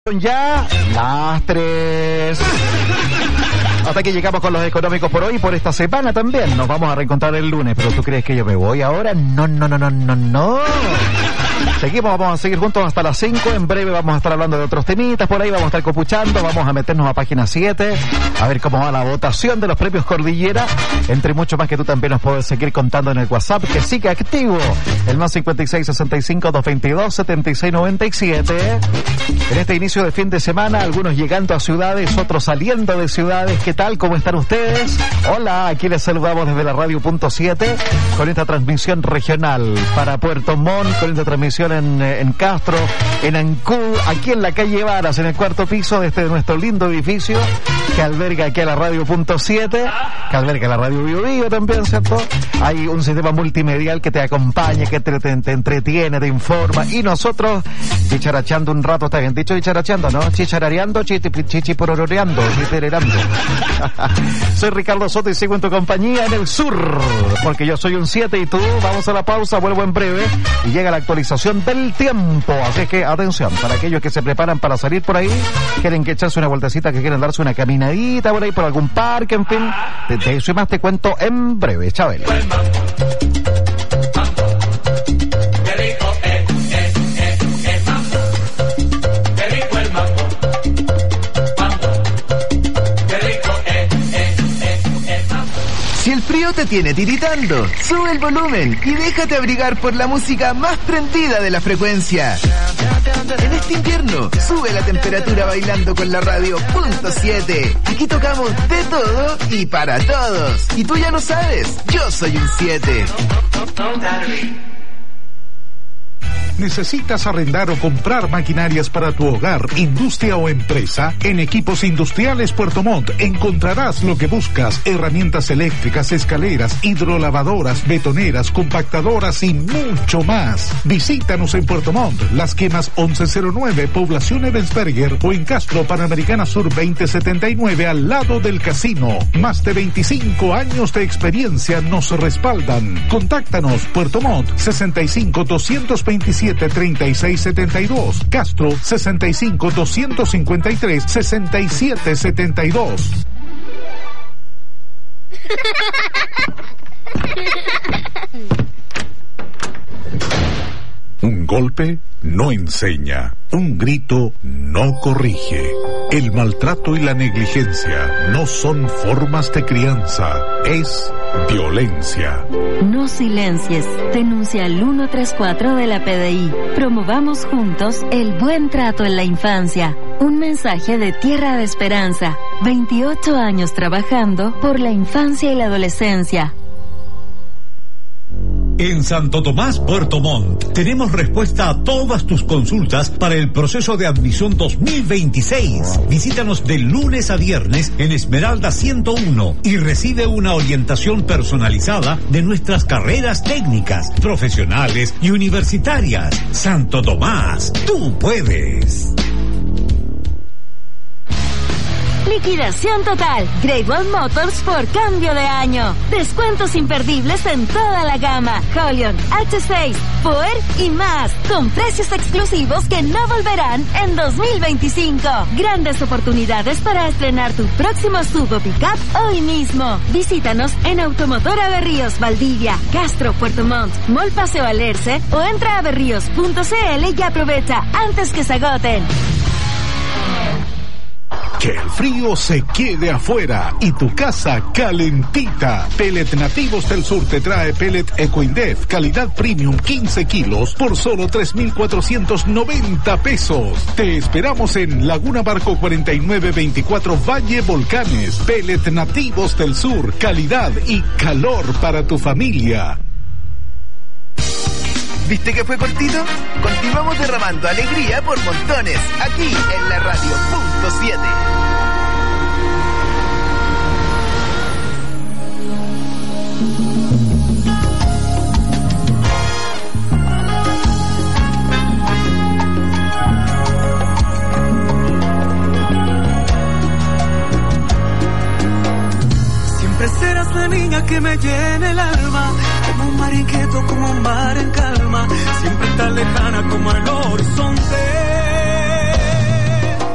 Ya las 3. Hasta aquí llegamos con los económicos por hoy y por esta semana también. Nos vamos a reencontrar el lunes, pero ¿tú crees que yo me voy ahora? No. Seguimos, vamos a seguir juntos hasta las 5. En breve vamos a estar hablando de otros temitas por ahí, vamos a estar copuchando, vamos a meternos a página 7, a ver cómo va la votación de los premios Cordillera, entre mucho más que tú también nos puedes seguir contando en el WhatsApp, que sigue activo, el más 5665-222-7697. En este inicio de fin de semana, algunos llegando a ciudades, otros saliendo de ciudades. ¿Qué tal? ¿Cómo están ustedes? Hola, aquí les saludamos desde la radio.7 con esta transmisión regional para Puerto Montt, con esta transmisión en Castro, en Ancud, aquí en la calle Varas, en el cuarto piso de este nuestro lindo edificio que alberga aquí a la radio.7, que alberga la radio Bio Bio también, ¿cierto? Hay un sistema multimedial que te acompaña, que te entretiene, te informa, y nosotros chicharachando un rato, está bien dicho chicharachando, ¿no? Chicharareando, chichipororeando, chitererando. Soy Ricardo Soto y sigo en tu compañía en el sur, porque yo soy un 7 y tú. Vamos a la pausa, vuelvo en breve y llega la actualización del tiempo, así que atención, para aquellos que se preparan para salir por ahí, quieren que echarse una vueltecita, que quieren darse una caminadita por ahí, por algún parque, en fin, de eso y más te cuento en breve, Chabel. Si el frío te tiene tiritando, sube el volumen y déjate abrigar por la música más prendida de la frecuencia. En este invierno, sube la temperatura bailando con la radio.7. Aquí tocamos de todo y para todos. Y tú ya lo sabes, yo soy un 7. ¿Necesitas arrendar o comprar maquinarias para tu hogar, industria o empresa? En Equipos Industriales Puerto Montt encontrarás lo que buscas: herramientas eléctricas, escaleras, hidrolavadoras, betoneras, compactadoras y mucho más. Visítanos en Puerto Montt, Las Quemas 1109, Población Ebensberger, o en Castro, Panamericana Sur 2079, al lado del casino. Más de 25 años de experiencia nos respaldan. Contáctanos: Puerto Montt 65-227-3672, Castro 65-253-6772. Un golpe no enseña, un grito no corrige. El maltrato y la negligencia no son formas de crianza, es violencia. No silencies, denuncia al 134 de la PDI. Promovamos juntos el buen trato en la infancia. Un mensaje de Tierra de Esperanza. 28 años trabajando por la infancia y la adolescencia. En Santo Tomás, Puerto Montt, tenemos respuesta a todas tus consultas para el proceso de admisión 2026. Visítanos de lunes a viernes en Esmeralda 101 y recibe una orientación personalizada de nuestras carreras técnicas, profesionales y universitarias. Santo Tomás, tú puedes. Liquidación total. Great Wall Motors por cambio de año. Descuentos imperdibles en toda la gama. Holion, H6, Power y más. Con precios exclusivos que no volverán en 2025. Grandes oportunidades para estrenar tu próximo sub o pickup hoy mismo. Visítanos en Automotora Berríos, Valdivia, Castro, Puerto Montt, Mall Paseo Alerce o entra a berríos.cl y aprovecha antes que se agoten. Que el frío se quede afuera y tu casa calentita. Pellet Nativos del Sur te trae pellet Ecoindef, calidad premium 15 kilos por solo 3,490 pesos. Te esperamos en Laguna Barco 4924 Valle Volcanes. Pellet Nativos del Sur, calidad y calor para tu familia. ¿Viste que fue cortito? Continuamos derramando alegría por montones, aquí en la radio.7. Siempre serás la niña que me llena el alma, como un mar inquieto, como un mar en calma, siempre tan lejana como el horizonte.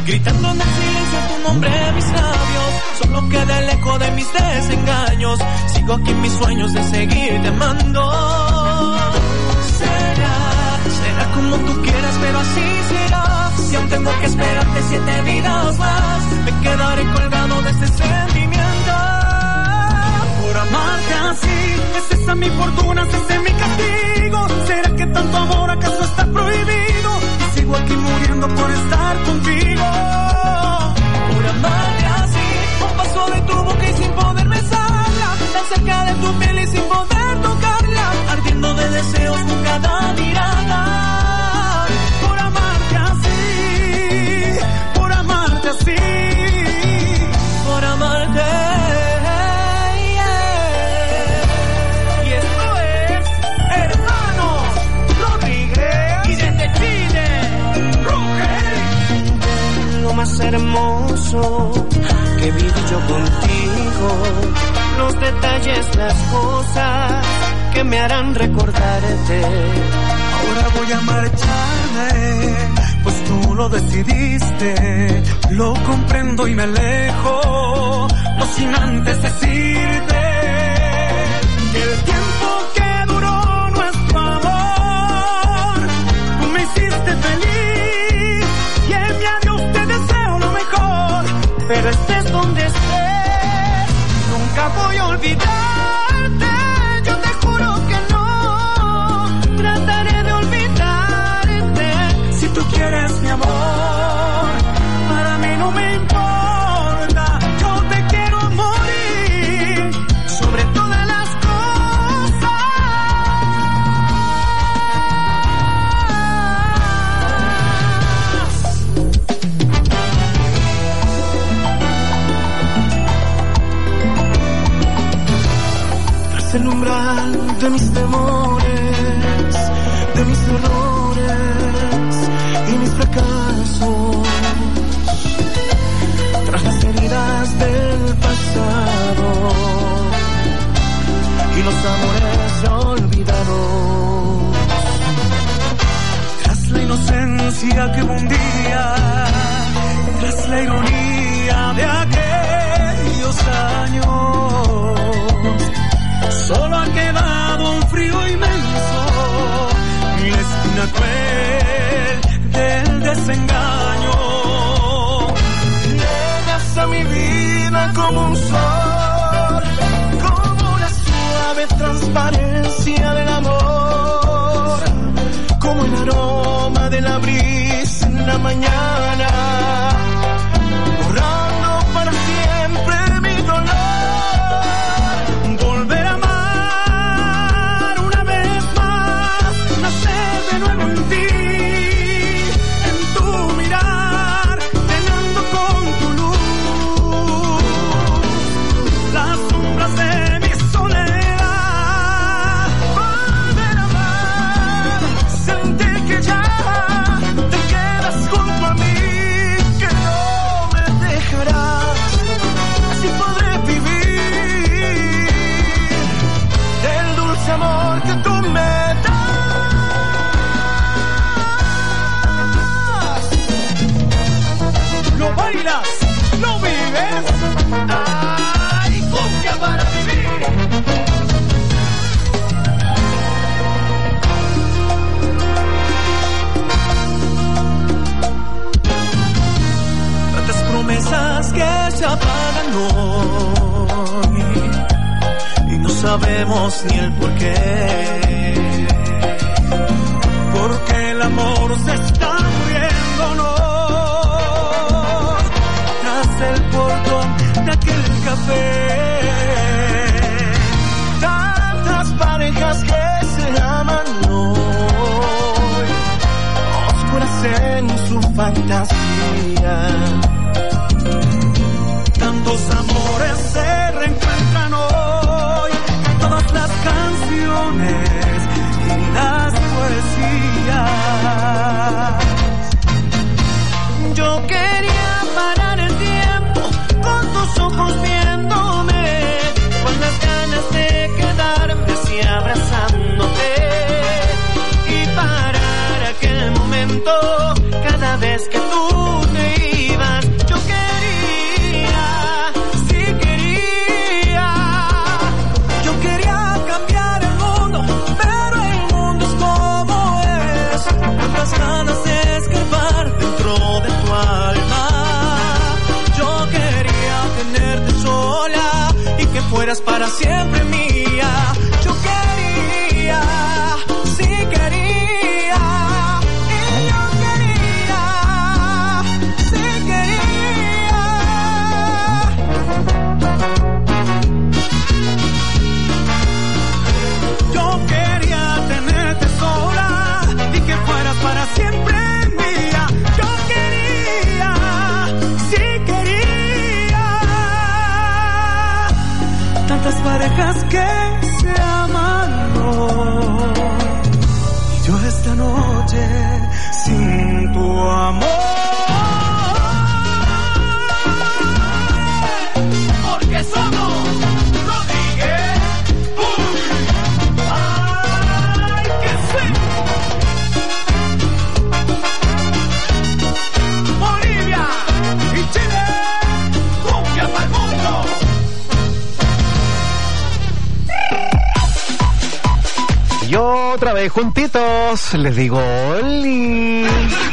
gritando en el silencio tu nombre en mis labios. Solo queda el eco de mis desengaños. Sigo aquí en mis sueños de seguirte amando. Será como tú quieras, pero así será. Si aún tengo que esperarte 7 vidas más, me quedaré colgado de este sentimiento. Por amarte así, es esa mi fortuna, es ese mi castigo. ¿Será que tanto amor acaso está prohibido? Y sigo aquí muriendo por estar contigo. Por amarte así, un paso de tu boca y sin poder besarla, tan cerca de tu piel y sin poder tocarla, ardiendo de deseos con cada mirada. Por amarte así, por amarte así, por amarte. Y esto es Hermanos Rodríguez, y desde Chile, Roger. Lo más hermoso que viví yo contigo, los detalles, las cosas que me harán recordarte. Ahora voy a marcharme, pues tú lo decidiste. Lo comprendo y me alejo, no sin antes decirte que el tiempo que duró nuestro amor, tú me hiciste feliz y en mi adiós te deseo lo mejor. Pero estés donde estés, nunca voy a olvidarte. Yo te juro que no trataré de olvidarte. Si tú quieres mi amor, para mí no me importa. Yo te quiero morir sobre todas las cosas. Tras el umbral de mis temores, de mis errores y mis fracasos, tras las heridas del pasado y los amores ya olvidados, tras la inocencia que hubo un día, tras la ironía de aquellos años, solo ha quedado un frío inmenso y la espina cruel del desengaño. Llegas a mi vida como un sol, como una suave transparencia del amor, como el aroma de la brisa en la mañana, borrando para siempre mi dolor. Volver a amar una vez más, nacer de nuevo en ti, en tu mirar, llenando con tu luz las sombras de mi soledad. Volver a amar, sentir que ya te quedas junto a mí, que no me dejarás, así podré vivir del dulce amor que tú me das. Lo bailas, lo vives, ay, cumbia para vivir. Tantas promesas que se apagan hoy y no sabemos ni el porqué, porque el amor se está muriendo, no, tras el portón de aquel café. Tantas parejas que se aman hoy, oscuras en su fantasía. Tantos amores se reencuentran hoy, todas las canciones y las poesías. Yo quería parar el tiempo con tus ojos viéndome, con las ganas de quedarme así abrazándote y parar aquel momento cada vez que tú te ibas. fueras para siempre mía. Yo quería, sí quería, y yo quería, sí quería. Yo quería tenerte sola y que fueras para siempre mía. Yo quería, sí quería. Tantas parejas que se aman hoy, y yo esta noche sin tu amor. Porque somos Rodríguez. ¡Ay, qué sueño! Bolivia y Chile, cumbia para el mundo. Y otra vez juntitos, les digo Oli.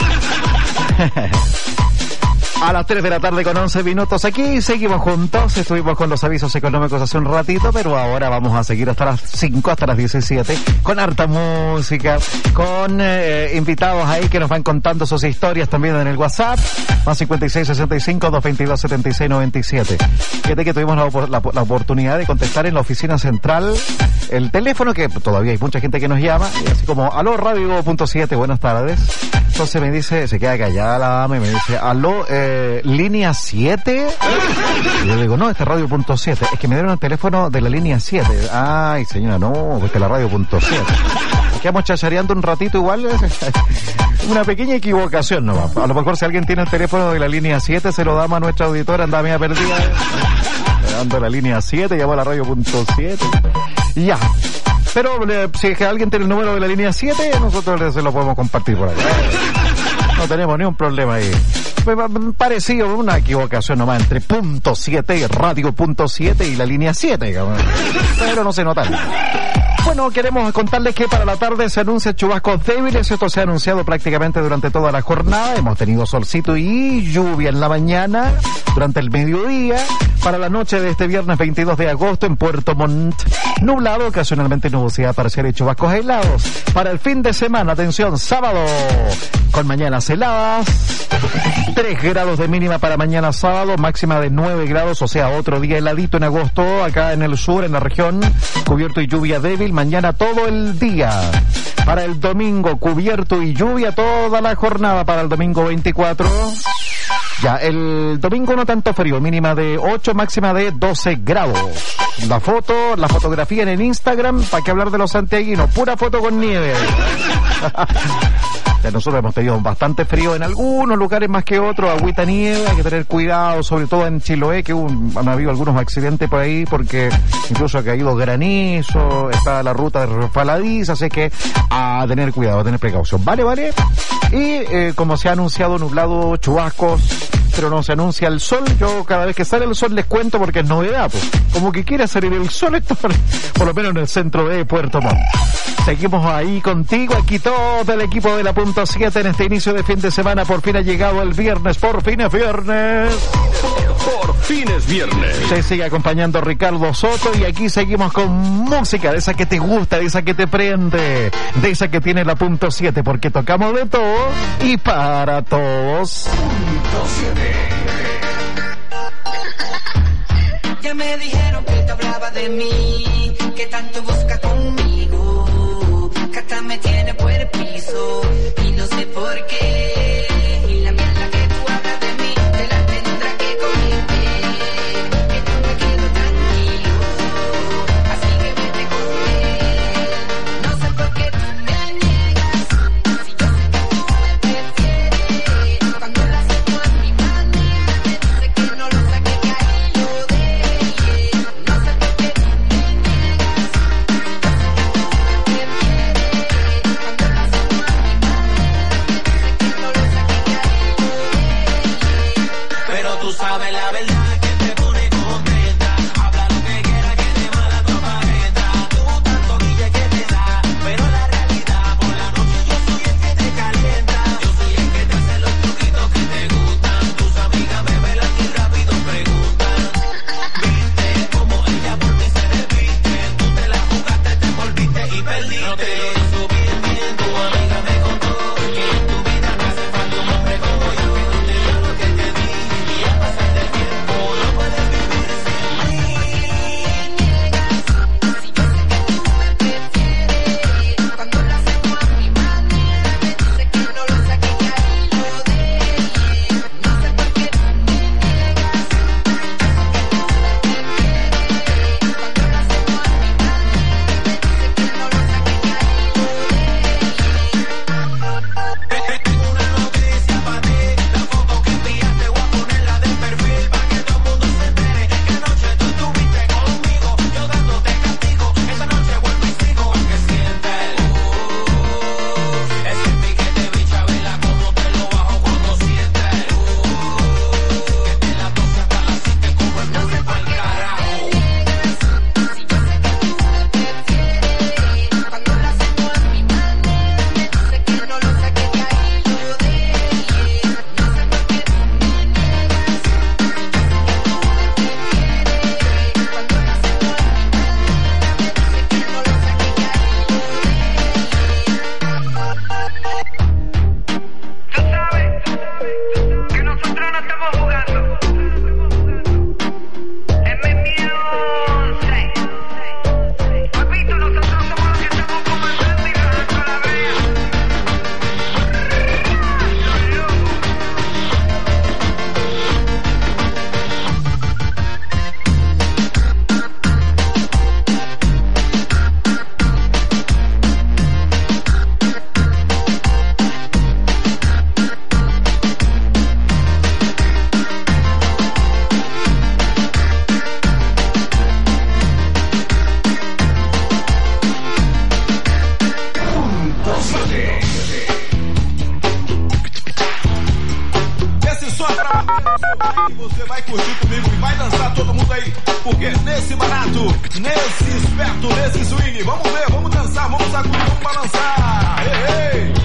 A las 3 de la tarde con 11 minutos aquí, seguimos juntos, estuvimos con los avisos económicos hace un ratito, pero ahora vamos a seguir hasta las 5, hasta las 17, con harta música, con invitados ahí que nos van contando sus historias también en el WhatsApp, más 5665-222-7697. Fíjate que tuvimos la oportunidad de contestar en la oficina central el teléfono, que todavía hay mucha gente que nos llama, y así como, aló, radio.7, buenas tardes. Entonces me dice, se queda callada la dama y me dice, aló, línea 7. Y yo le digo, no, este es radio.7. Es que me dieron el teléfono de la línea 7. Ay, señora, no, porque la radio.7. Quedamos chachareando un ratito igual. Una pequeña equivocación nomás. A lo mejor si alguien tiene el teléfono de la línea 7, se lo damos a nuestra auditora, anda media perdida. Dando la línea 7, llamó a la radio.7. Y ya. Pero si es que alguien tiene el número de la línea 7, nosotros se lo podemos compartir por ahí. No tenemos ni un problema ahí. Parecido, una equivocación nomás entre punto 7, radio.7 y la línea 7, pero no se nota. Bueno, queremos contarles que para la tarde se anuncian chubascos débiles. Esto se ha anunciado prácticamente durante toda la jornada. Hemos tenido solcito y lluvia en la mañana, durante el mediodía. Para la noche de este viernes 22 de agosto en Puerto Montt, nublado, ocasionalmente nubosidad parcial y chubascos helados. Para el fin de semana, atención, sábado, con mañanas heladas, 3 grados de mínima para mañana sábado, máxima de 9 grados, o sea, otro día heladito en agosto, acá en el sur, en la región, cubierto y lluvia débil, mañana todo el día. Para el domingo, cubierto y lluvia toda la jornada, para el domingo 24. Ya, el domingo no tanto frío, mínima de 8, máxima de 12 grados. La fotografía en el Instagram, para que hablar de los santiaguinos, pura foto con nieve. Nosotros hemos tenido bastante frío en algunos lugares más que otros, agüita, nieve, hay que tener cuidado, sobre todo en Chiloé, que han habido algunos accidentes por ahí, porque incluso ha caído granizo, está la ruta de resbaladiza, así que a tener cuidado, a tener precaución. Vale. Y como se ha anunciado, nublado, chubascos, pero no se anuncia el sol. Yo cada vez que sale el sol les cuento porque es novedad, pues. Como que quiere salir el sol, esto por lo menos en el centro de Puerto Montt. Seguimos ahí contigo, aquí todo el equipo de la punto 7 en este inicio de fin de semana. Por fin ha llegado el viernes, por fin es viernes. Por fin es viernes. Se sigue acompañando Ricardo Soto y aquí seguimos con música de esa que te gusta, de esa que te prende, de esa que tiene la punto 7, porque tocamos de todo y para todos. Punto 7. Ya me dijeron que te hablaba de mí, que tanto busca conmigo, que hasta me tiene por el piso y no sé por qué. Y la mierda que tú hablas de mí te la tendrá que cometer, que no me quedo tranquilo, así que vete con él. No sé por qué tú me niegas, si yo sé que tú me prefieres. Cuando lo haces tú a mi manera, me dice que no lo saque, que ahí lo deje. No sé por qué tú me niegas, si yo sé que tú me prefieres. Cuando lo haces tú a mi manera, me dice que no lo saque, que ahí lo deje. Pero tú sabes la verdad que te pone contenta. Habla lo que quiera, que de mala tu aparenta. Tú tanto guille que te da, pero la realidad por la noche yo soy el que te calienta. Yo soy el que te hace los truquitos que te gustan. Tus amigas me velan y rápido preguntan. Viste como ella por ti só pra você vai curtir comigo e vai dançar todo mundo aí, porque nesse barato, nesse esperto, nesse swing, vamos ver, vamos dançar, vamos sacudir, vamos balançar. Ei, ei.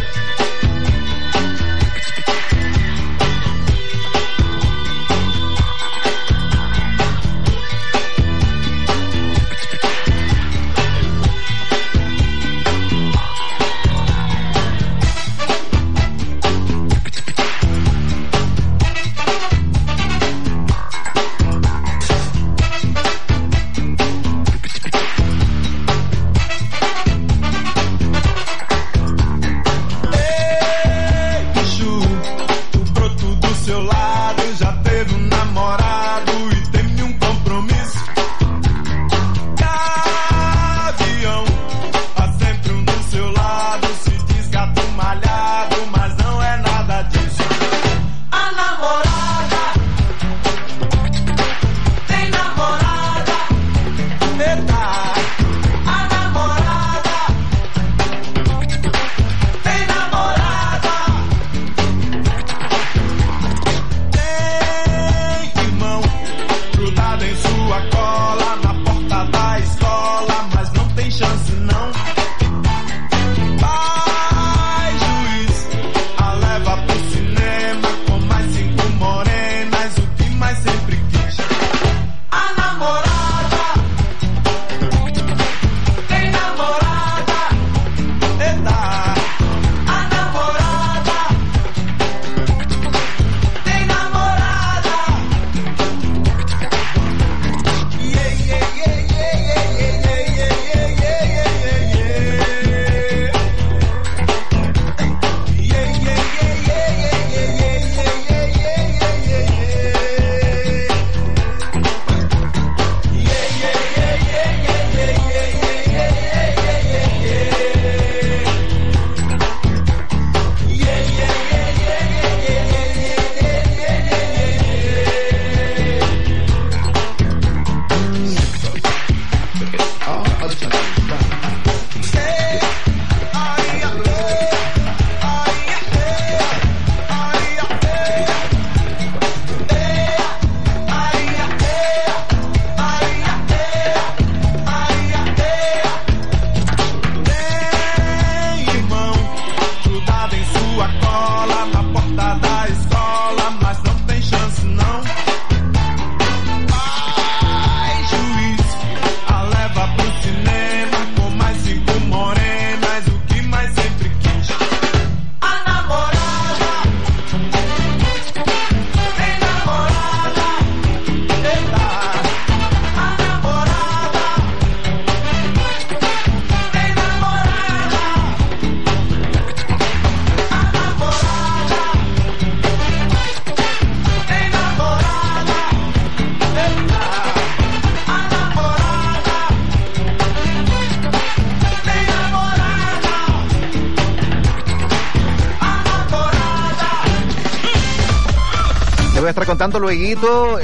voy a estar contando luego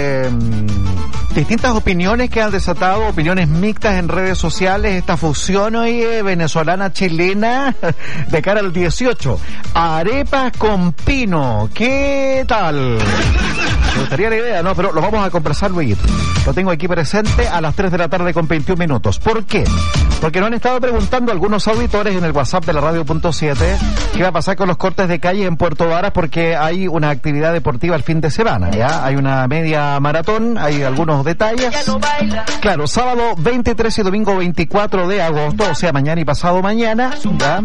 distintas opiniones que han desatado, opiniones mixtas en redes sociales, esta fusión hoy venezolana-chilena de cara al 18. Arepas con pino, ¿qué tal? Me gustaría la idea, ¿no? Pero lo vamos a conversar luego. Lo tengo aquí presente a las 3 de la tarde con 21 minutos. ¿Por qué? Porque nos han estado preguntando algunos auditores en el WhatsApp de la Radio.7 qué va a pasar con los cortes de calle en Puerto Varas, porque hay una actividad deportiva el fin de semana, ¿ya? Hay una media maratón, hay algunos detalles. Claro, sábado 23 y domingo 24 de agosto, o sea, mañana y pasado mañana, ¿ya?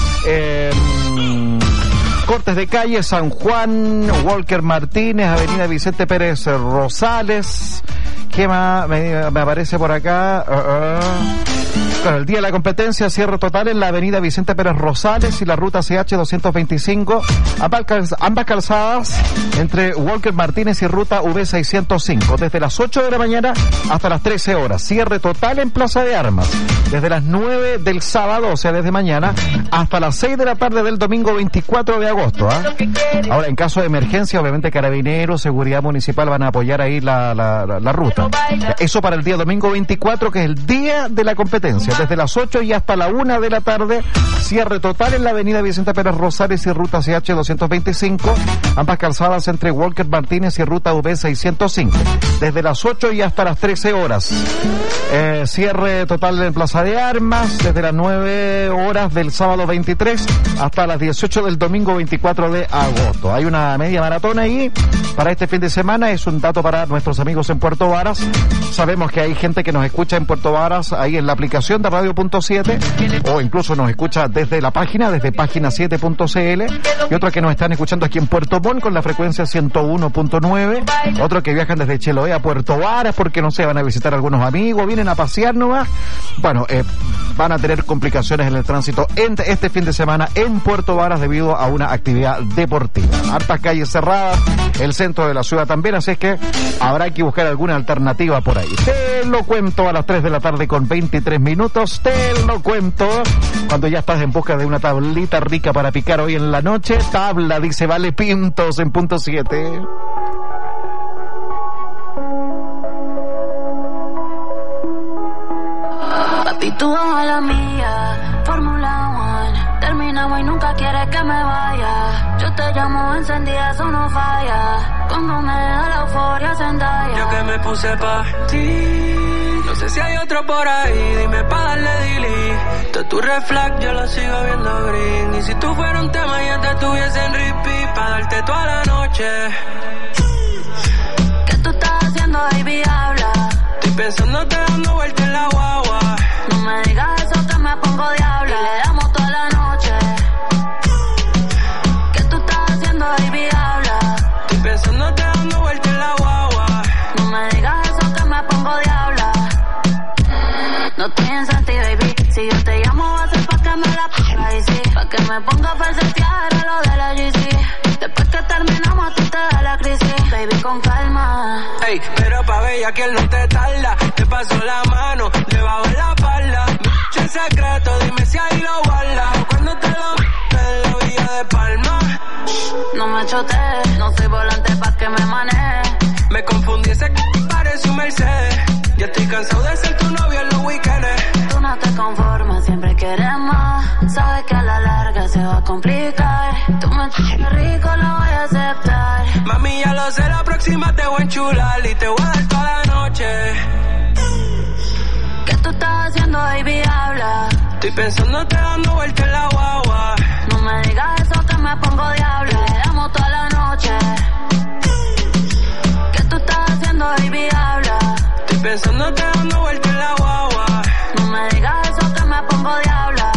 Cortes de calle, San Juan, Walker Martínez, Avenida Vicente Pérez Rosales. ¿Qué más me aparece por acá? Claro, el día de la competencia, cierre total en la Avenida Vicente Pérez Rosales y la ruta CH 225, ambas calzadas entre Walker Martínez y ruta V605, desde las 8 de la mañana hasta las 13 horas. Cierre total en Plaza de Armas, desde las 9 del sábado, o sea, desde mañana, hasta las 6 de la tarde del domingo 24 de agosto. Ahora, en caso de emergencia, obviamente Carabineros, Seguridad Municipal van a apoyar ahí la ruta. Eso para el día domingo 24, que es el día de la competencia. competencia. Desde las 8 y hasta la 1 de la tarde, cierre total en la avenida Vicente Pérez Rosales y ruta CH 225, ambas calzadas entre Walker Martínez y ruta UB 605. Desde las 8 y hasta las 13 horas. Cierre total en Plaza de Armas, desde las 9 horas del sábado 23 hasta las 18 del domingo 24 de agosto. Hay una media maratón ahí para este fin de semana, es un dato para nuestros amigos en Puerto Varas. Sabemos que hay gente que nos escucha en Puerto Varas, ahí en la aplicación de Radio.7, o incluso nos escucha desde la página, desde página7.cl, y otros que nos están escuchando aquí en Puerto Montt con la frecuencia 101.9, otros que viajan desde Chiloé a Puerto Varas porque no sé, van a visitar a algunos amigos, vienen a pasear nomás. Bueno, van a tener complicaciones en el tránsito este fin de semana en Puerto Varas debido a una actividad deportiva. Hartas calles cerradas, el centro de la ciudad también, así es que habrá que buscar alguna alternativa por ahí. Te lo cuento a las 3 de la tarde con 23 minutos, te lo cuento cuando ya estás en busca de una tablita rica para picar hoy en la noche. Tabla, dice Vale Pintos en punto 7. Papi, tú a la mía, Fórmula 1, terminamos y nunca quieres que me vaya. Yo te llamo encendida, eso no falla. Cuando me da la euforia Zendaya. Yo que me puse pa' ti, no sé si hay otro por ahí, dime pa' darle delete. De tu reflex yo lo sigo viendo green. Y si tú fueras un tema ya te tuviese en repeat pa' darte toda la noche. ¿Qué tú estás haciendo, baby? Habla. Estoy pensándote dando vuelta en la guagua. No me digas eso que me pongo diabla. Y le damos toda la noche. ¿Qué tú estás haciendo, baby? Habla. Estoy pensándote dando vuelta en la guagua. No me digas eso que me pongo diabla. No estoy en Santi, baby. Si yo te llamo va a ser pa' que me la ponga y sí. Pa' que me ponga a falsetear a lo de la GC. Después que terminamos a ti te da la crisis. Baby, con calma. Ey, pero pa' bella que él no te tarda. Te paso la mano debajo de la espalda. El secreto, dime si ahí lo guardas. Cuando te lo en la villa de Palma. No me chotees, no soy volante pa' que me maneje. Me confundí, ese parece un Mercedes. Yo estoy cansado de ser tu novio en los weekends. Tú no te conformas, siempre quieres más. Sabes que a la larga se va a complicar. Tú me tienes rico, lo voy a aceptar. Mami, ya lo sé, la próxima te voy a enchular y te voy a dar toda la noche. ¿Qué tú estás haciendo, baby? Habla. Estoy pensándote dando vuelta en la guagua. No me digas eso que me pongo diablo. Le damos toda la noche. ¿Qué tú estás haciendo, baby? Habla. Estoy pensándote dando vuelta en la guagua. No me digas eso que me pongo diabla.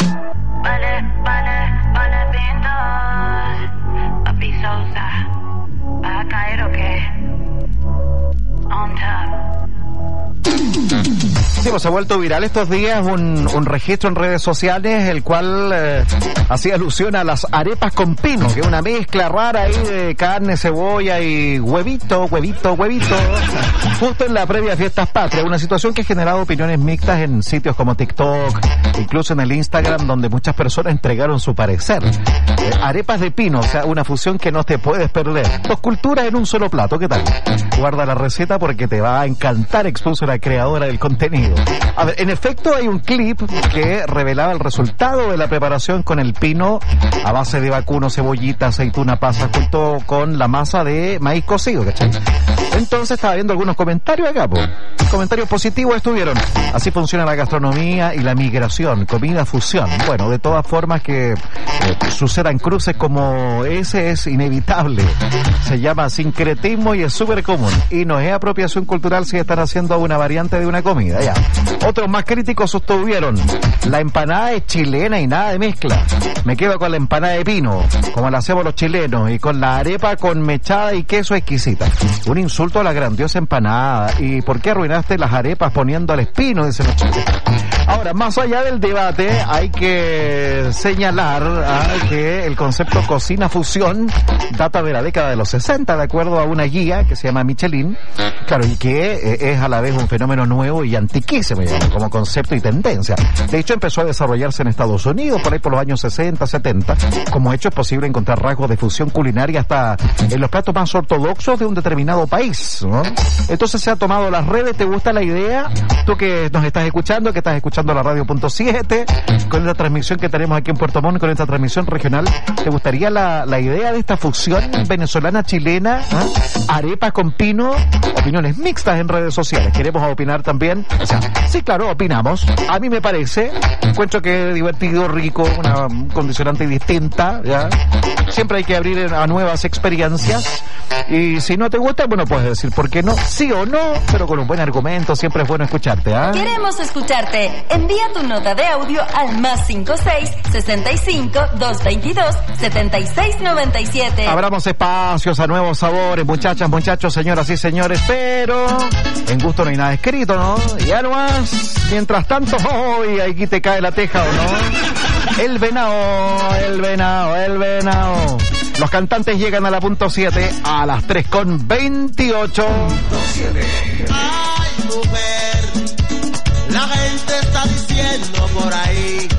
Vale, Pintos. Papi Sousa. ¿Vas a caer o qué? On top. Sí, pues se ha vuelto viral estos días un registro en redes sociales el cual hacía alusión a las arepas con pino, que es una mezcla rara ahí de carne, cebolla y huevito, justo en la previa de Fiestas Patrias, una situación que ha generado opiniones mixtas en sitios como TikTok, incluso en el Instagram, donde muchas personas entregaron su parecer. Arepas de pino, o sea, una fusión que no te puedes perder. 2 culturas en un solo plato, ¿qué tal? Guarda la receta porque te va a encantar, expuso la creadora del contenido. A ver, en efecto hay un clip que revelaba el resultado de la preparación con el pino a base de vacuno, cebollita, aceituna, pasa, junto con la masa de maíz cocido, ¿cachai? Entonces estaba viendo algunos comentarios acá, po. Comentarios positivos estuvieron. Así funciona la gastronomía y la migración, comida fusión. Bueno, de todas formas que sucedan cruces como ese es inevitable. Se llama sincretismo y es súper común. Y no es apropiación cultural si están haciendo una variante de una comida, ya. Otros más críticos sostuvieron: la empanada es chilena y nada de mezcla. Me quedo con la empanada de pino, como la hacemos los chilenos, y con la arepa con mechada y queso exquisita. Un insulto a la grandiosa empanada. ¿Y por qué arruinaste las arepas poniendo al espino? Dicen los chilenos. Ahora, más allá del debate, hay que señalar que el concepto cocina fusión data de la década de los 60, de acuerdo a una guía que se llama Michelin, claro, y que es a la vez un fenómeno nuevo y antiquísimo como concepto y tendencia. De hecho, empezó a desarrollarse en Estados Unidos, por ahí por los años 60, 70. Como hecho, es posible encontrar rasgos de fusión culinaria hasta en los platos más ortodoxos de un determinado país, ¿no? Entonces se ha tomado las redes. ¿Te gusta la idea? Tú que nos estás escuchando, que estás escuchando la radio.7, con la transmisión que tenemos aquí en Puerto Montt, con esta transmisión regional, ¿te gustaría la idea de esta fusión venezolana-chilena? Arepa con pino. Opiniones mixtas en redes sociales. Queremos opinar también. O sea, sí, claro, opinamos. A mí me parece, encuentro que es divertido, rico, una condicionante distinta, ¿ya? Siempre hay que abrir a nuevas experiencias. Y si no te gusta, bueno, puedes decir por qué no, sí o no, pero con un buen argumento. Siempre es bueno escucharte, ¿ah? Queremos escucharte. Envía tu nota de audio al +56 65 222 7697. Abramos espacios a nuevos sabores, muchachas, muchachos, señoras y señores, pero en gusto no hay nada escrito, ¿no? Y algo más, mientras tanto, hoy aquí te cae la teja, ¿o no? El venado, el venado, el venado. Los cantantes llegan a la .7 a las 3:28. Ay, mujer, la gente está diciendo por ahí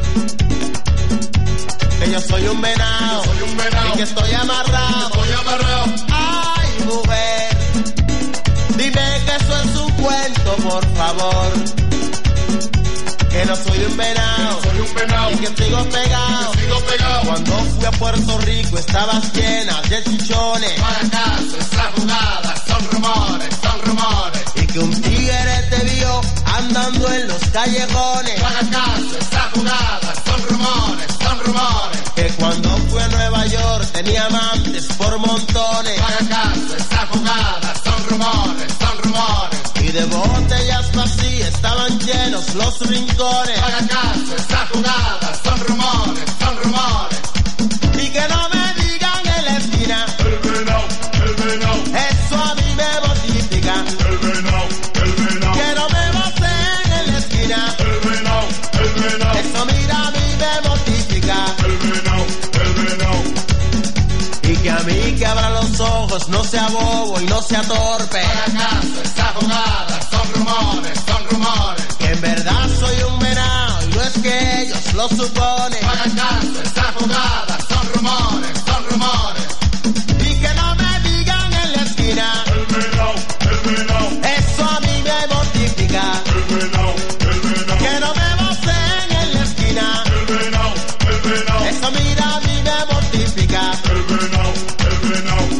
que yo soy un venado, y que estoy amarrado. Ay, mujer, dime que eso es un cuento, por favor. Que no soy un venado, y que sigo pegado. Cuando fui a Puerto Rico estabas llena de chichones. Para acaso esa jugada son rumores, son rumores. Y que un tigre te vio andando en los callejones. Para acaso esa jugada son rumores, son rumores. Que cuando fui a Nueva York tenía amantes por montones. Para acaso esa jugada son rumores, son rumores. Y de botellas vacías estaban llenos los rincones. Para acaso esa jugada son rumores, son rumores. Y que no me digan en la esquina, el venado, el venado. Eso a mí me mortifica. El venado, el venado. Que no me voceen en la esquina, el venado, el venado. Eso mira a mí me mortifica. El venado, el venado. Y que a mí que abra los ojos, no sea bobo y no sea torpe. Para acaso esa jugada son rumores, son rumores. Que en verdad soy un venado y no es que ellos lo suponen. Para acaso esa jugada son rumores, son rumores. Y que no me digan en la esquina, el venado, el venado. Eso a mí me mortifica. El venado, el venado. Que no me voceen en la esquina, el venado, el venado. Eso mira a mí me mortifica. El venado, el venado.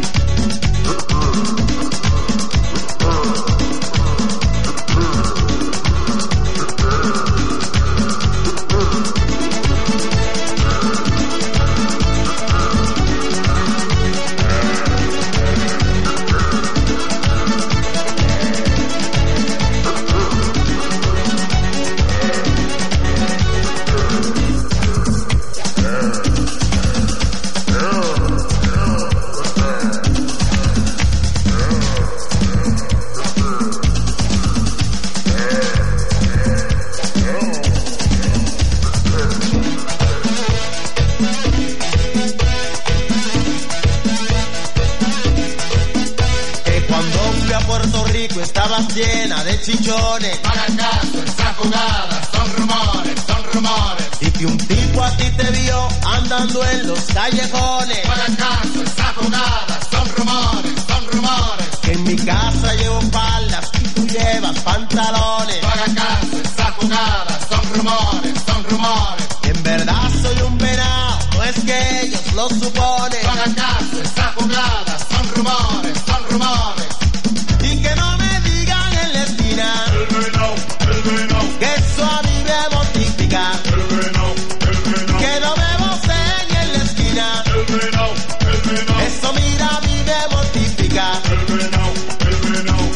Estabas llena de chichones. Para acaso esa jugada son rumores, son rumores. Y que un tipo a ti te vio andando en los callejones. Para acaso esa jugada son rumores, son rumores. Que en mi casa llevo faldas y tú llevas pantalones. Para acaso esa jugada son rumores, son rumores. Que en verdad soy un venado, no es que ellos lo suponen. Para acaso esa jugada son rumores, son rumores. Y que no me digan en la esquina, el venado, el venado. Que eso a mí me mortifica. El venado, el venado. Que no me voceen en la esquina, el venado, el venado. Eso mira a mí me mortifica. El venado, el venado.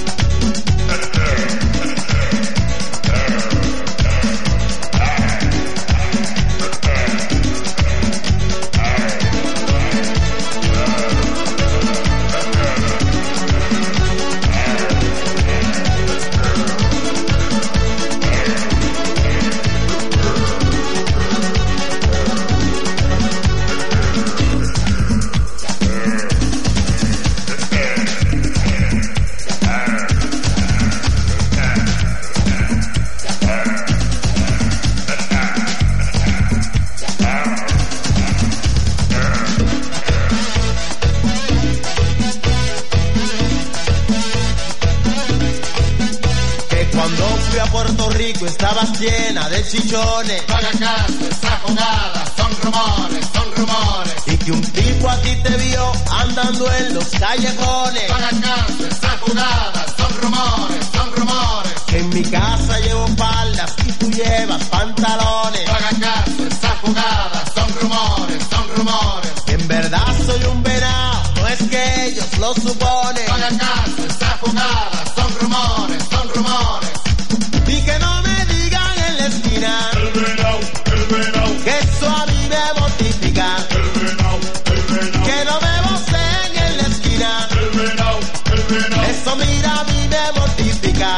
Rico estabas llena de chichones. No hagas caso, esas jugadas son rumores, son rumores. Y que un tipo aquí te vio andando en los callejones. No hagas caso, esas jugadas son rumores, son rumores. Que en mi casa llevo faldas y tú llevas pantalones. No hagas caso, esas jugadas son rumores, son rumores. Que en verdad soy un venado, no es que ellos lo suponen. No hagas caso, esas jugadas son rumores, son rumores. Y que no me digan en la esquina que eso a mí me mortifica. Que no me vocen en la esquina, eso mira a mí me mortifica.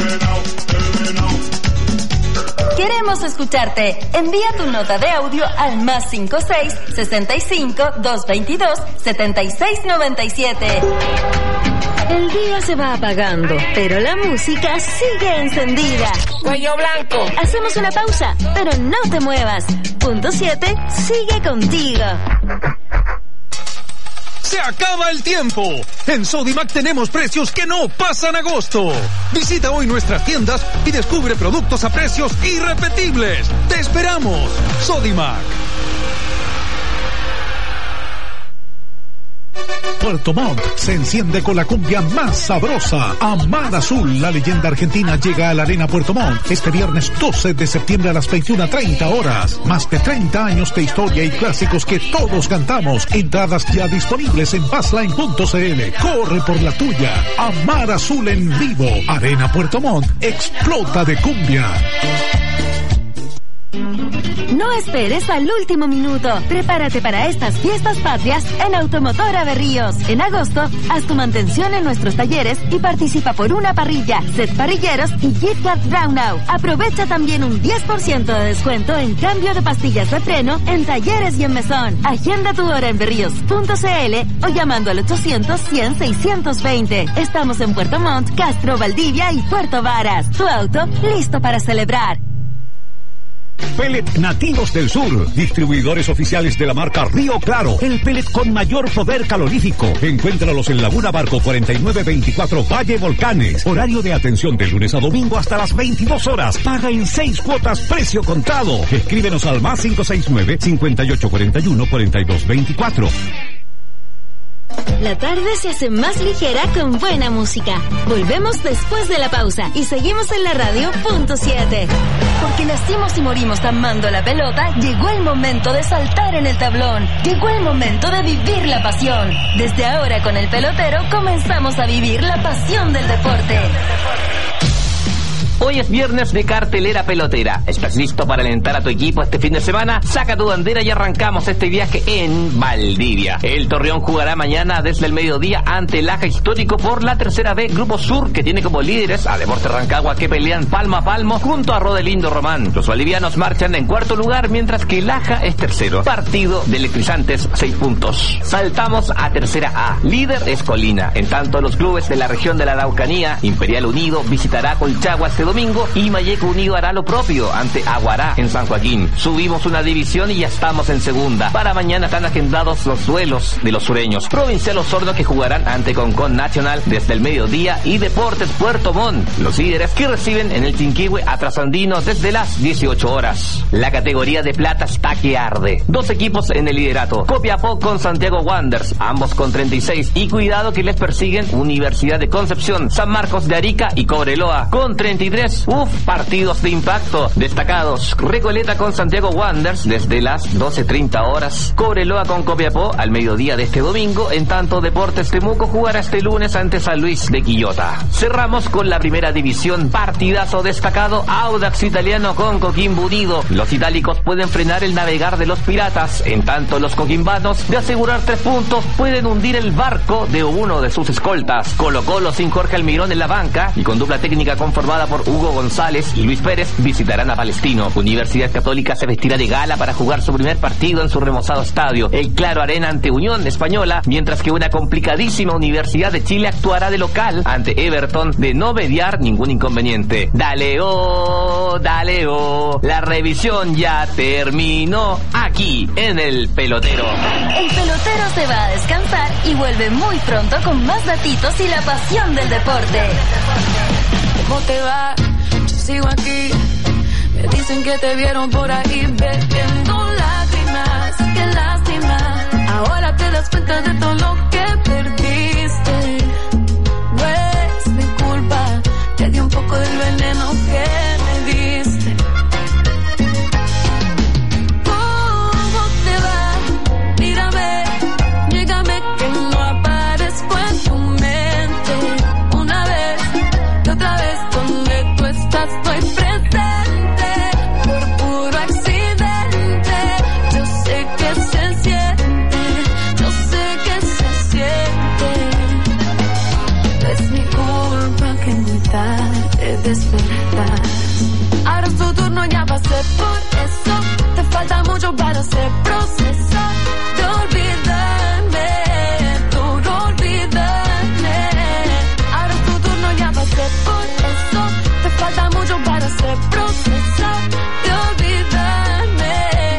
Queremos escucharte. Envía tu nota de audio al +56 65 222 7697. El día se va apagando, pero la música sigue encendida. Cuello blanco. Hacemos una pausa, pero no te muevas. Punto 7 sigue contigo. ¡Se acaba el tiempo! En Sodimac tenemos precios que no pasan agosto. Visita hoy nuestras tiendas y descubre productos a precios irrepetibles. ¡Te esperamos! Sodimac. Puerto Montt se enciende con la cumbia más sabrosa. Amar Azul, la leyenda argentina, llega a la Arena Puerto Montt este viernes 12 de septiembre a las 21:30 horas. Más de 30 años de historia y clásicos que todos cantamos. Entradas ya disponibles en passline.cl. Corre por la tuya. Amar Azul en vivo. Arena Puerto Montt explota de cumbia. No esperes al último minuto. Prepárate para estas fiestas patrias en Automotora Berríos. En agosto, haz tu mantención en nuestros talleres y participa por una parrilla, set parrilleros y gift card Brownau. Aprovecha también un 10% de descuento en cambio de pastillas de freno en talleres y en mesón. Agenda tu hora en berríos.cl o llamando al 800-100-620. Estamos en Puerto Montt, Castro, Valdivia y Puerto Varas. Tu auto listo para celebrar. Pellet Nativos del Sur, distribuidores oficiales de la marca Río Claro, el pellet con mayor poder calorífico. Encuéntralos en Laguna Barco 4924 Valle Volcanes. Horario de atención de lunes a domingo hasta las 22 horas. Paga en 6 cuotas, precio contado. Escríbenos al +569 5841 4224. La tarde se hace más ligera con buena música. Volvemos después de la pausa y seguimos en la radio Punto 7. Porque nacimos y morimos amando la pelota, llegó el momento de saltar en el tablón. Llegó el momento de vivir la pasión. Desde ahora con el pelotero comenzamos a vivir la pasión del deporte. Hoy es viernes de cartelera pelotera. ¿Estás listo para alentar a tu equipo este fin de semana? Saca tu bandera y arrancamos este viaje en Valdivia. El Torreón jugará mañana desde el mediodía ante el Aja Histórico por la tercera B Grupo Sur, que tiene como líderes a Deportes Rancagua, que pelean palmo a palmo junto a Rodelindo Román. Los valdivianos marchan en cuarto lugar, mientras que el Aja es tercero. Partido de electrizantes, 6 puntos. Saltamos a tercera A. Líder es Colina. En tanto, los clubes de la región de la Araucanía, Imperial Unido visitará Colchagua este domingo y Mayeco Unido hará lo propio ante Aguará en San Joaquín. Subimos una división y ya estamos en segunda. Para mañana están agendados los duelos de los sureños. Provincial Osorno, que jugarán ante Concón Nacional desde el mediodía, y Deportes Puerto Montt, los líderes, que reciben en el Chinquihue a Trasandino desde las 18 horas. La categoría de plata está que arde. 2 equipos en el liderato. Copiapó con Santiago Wanderers, ambos con 36, y cuidado que les persiguen Universidad de Concepción, San Marcos de Arica y Cobreloa con 33. Partidos de impacto destacados. Recoleta con Santiago Wanderers desde las 12:30 horas. Cobreloa con Copiapó al mediodía de este domingo. En tanto, Deportes Temuco jugará este lunes ante San Luis de Quillota. Cerramos con la primera división. Partidazo destacado. Audax Italiano con Coquimbo Unido. Los itálicos pueden frenar el navegar de los piratas. En tanto, los coquimbanos, de asegurar 3 puntos, pueden hundir el barco de uno de sus escoltas. Colo-Colo sin Jorge Almirón en la banca y con dupla técnica conformada por Hugo González y Luis Pérez visitarán a Palestino. Universidad Católica se vestirá de gala para jugar su primer partido en su remozado estadio, el Claro Arena, ante Unión Española, mientras que una complicadísima Universidad de Chile actuará de local ante Everton, de no mediar ningún inconveniente. Dale oh, la revisión ya terminó aquí en El Pelotero. El Pelotero se va a descansar y vuelve muy pronto con más datitos y la pasión del deporte. ¿Cómo te va? sigo aquí. Me dicen que te vieron por ahí bebiendo lágrimas. Qué lástima, ahora te das cuenta de todo lo que perdiste. No es mi culpa, te di un poco del veneno que me diste. ¿Cómo te va? Mírame, llégame que no aparezco en tu mente. Una vez y otra vez donde tú estás estoy presente. Por puro accidente, yo sé que se siente, yo sé que se siente. Es mi culpa que muy tarde despertas. Ahora es tu turno, ya pasé por eso. Te falta mucho para hacer proceso de olvidarme, tú no olvidarme. Ahora es tu turno, ya pasé por eso. Te falta mucho para hacer proceso de olvidarme.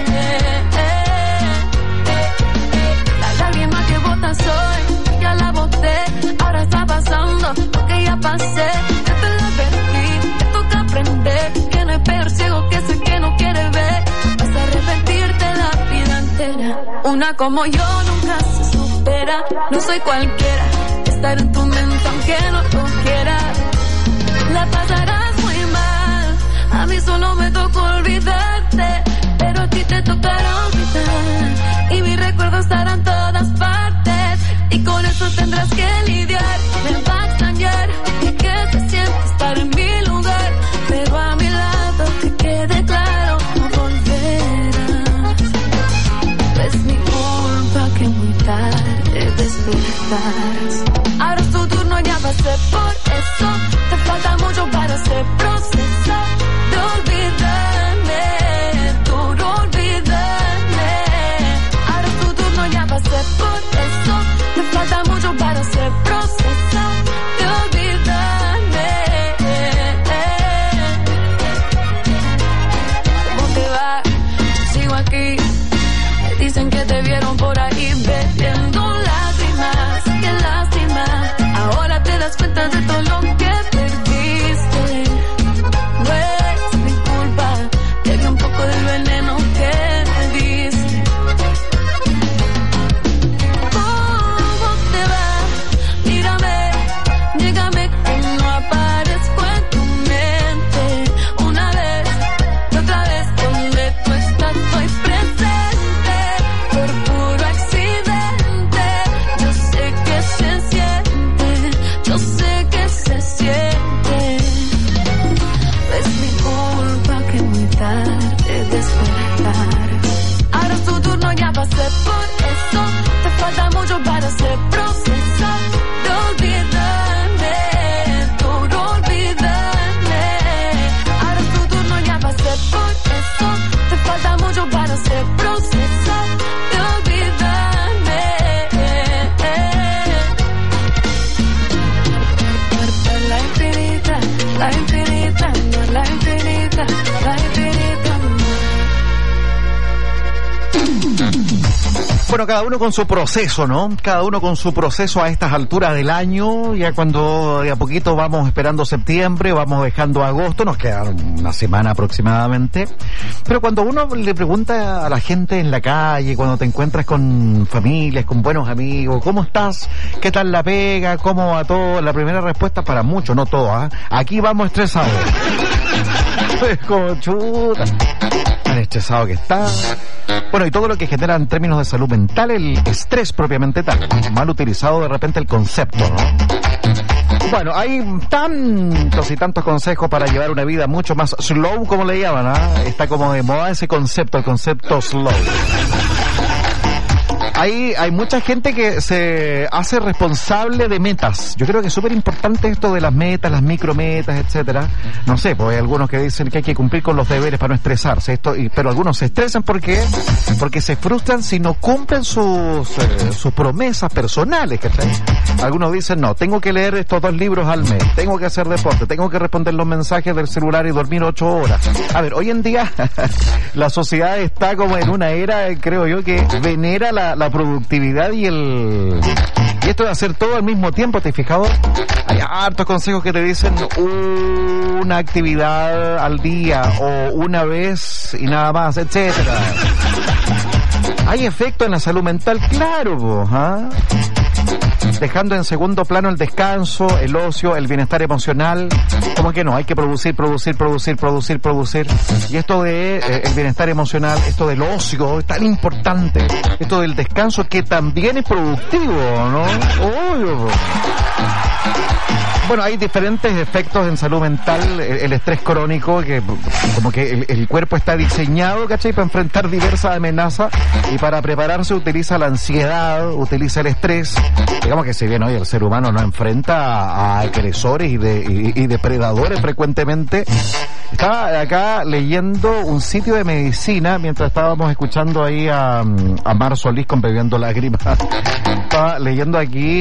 La lágrima que botas hoy, ya la boté. Ahora está pasando lo que ya pasé. Ya te lo advertí, te toca aprender que no hay peor ciego que ese que no quiere ver. Vas a arrepentirte la vida entera. Una como yo nunca se supera. No soy cualquiera, estar en tu mente aunque no lo quiera. La pasarás muy mal, a mí solo me tocó olvidarte, pero a ti te tocará olvidar. Y mi recuerdo estará en todas partes, y con eso tendrás que lidiar. Me va a extrañar y que se siente estar en mi lugar, pero a mi lado que quede claro, no volverás. Es mi culpa que muy tarde despertas. Ahora es tu turno, ya pasé por eso. Te falta mucho para hacer proceso de olvidarme, tú no olvidarme. Ahora es tu turno, ya pasé por eso. Te falta mucho para hacer proceso de olvidarme. ¿Cómo te va? Sigo aquí. Me dicen que te vieron por ahí bebiendo lágrimas. Qué lástima, ahora te das cuenta de todo lo que perdiste. No es mi culpa, te di un poco del veneno que me diste. ¿Cómo te va? Mírame, llégame que no aparezco en tu mente. Una vez y otra vez donde tú estás estoy presente. Por puro accidente, yo sé que se siente, yo sé que se siente. Es mi culpa que muy tarde despertar. Ahora es tu turno, ya pasé por eso. Te falta mucho para hacer proceso de olvidarme, tú no olvidarme. Ahora es tu turno, ya pasé por eso. Te falta mucho para hacer proceso de olvidarme. La infinita, la infinita, la infinita, la infinita. Bueno, cada uno con su proceso, ¿no? Cada uno con su proceso a estas alturas del año, ya cuando de a poquito vamos esperando septiembre, vamos dejando agosto, nos queda una semana aproximadamente, pero cuando uno le pregunta a la gente en la calle, cuando te encuentras con familias, con buenos amigos, ¿cómo estás? ¿Qué tal la pega? ¿Cómo va todo? La primera respuesta para muchos, no todos, ¿eh? Aquí vamos estresados. Es como chuta, tan estresado que está. Bueno, y todo lo que genera en términos de salud mental, el estrés propiamente tal, mal utilizado de repente el concepto, ¿no? Bueno, hay tantos y tantos consejos para llevar una vida mucho más slow, como le llaman, ¿ah? Está como de moda ese concepto, el concepto slow. Hay mucha gente que se hace responsable de metas. Yo creo que es súper importante esto de las metas, las micrometas, etcétera. No sé, pues hay algunos que dicen que hay que cumplir con los deberes para no estresarse. Pero algunos se estresan porque se frustran si no cumplen sus promesas personales, ¿cachai? Algunos dicen, no, tengo que leer estos 2 libros al mes, tengo que hacer deporte, tengo que responder los mensajes del celular y dormir 8 horas. A ver, hoy en día la sociedad está como en una era, creo yo, que venera la productividad y Y esto de hacer todo al mismo tiempo, ¿te has fijado? Hay hartos consejos que te dicen una actividad al día o una vez y nada más, etcétera. ¿Hay efecto en la salud mental? Claro, vos, ¿ah? Dejando en segundo plano el descanso, el ocio, el bienestar emocional. ¿Cómo que no? Hay que producir. Y esto de el bienestar emocional, esto del ocio, es tan importante. Esto del descanso que también es productivo, ¿no? Obvio. Bueno, hay diferentes efectos en salud mental. El estrés crónico, que como que el cuerpo está diseñado, ¿cachai? Para enfrentar diversas amenazas y para prepararse utiliza la ansiedad, utiliza el estrés. Digamos que si bien hoy el ser humano no enfrenta a agresores y depredadores frecuentemente. Estaba acá leyendo un sitio de medicina mientras estábamos escuchando ahí a Mar Solís con Bebiendo Lágrimas. Estaba leyendo aquí